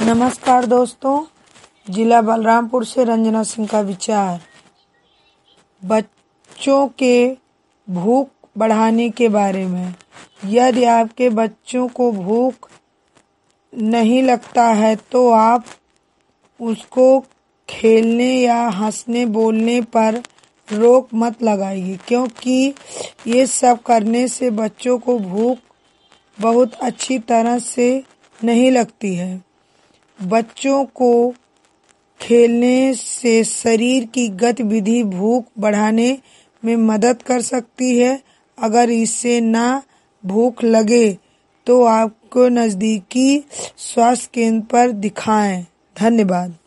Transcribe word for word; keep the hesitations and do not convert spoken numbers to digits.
नमस्कार दोस्तों, जिला बलरामपुर से रंजना सिंह का विचार। बच्चों के भूख बढ़ाने के बारे में। यदि आपके बच्चों को भूख नहीं लगता है तो आप उसको खेलने या हंसने बोलने पर रोक मत लगाइए, क्योंकि ये सब करने से बच्चों को भूख बहुत अच्छी तरह से नहीं लगती है। बच्चों को खेलने से शरीर की गतिविधि भूख बढ़ाने में मदद कर सकती है। अगर इससे ना भूख लगे तो आपको नज़दीकी स्वास्थ्य केंद्र पर दिखाएं। धन्यवाद।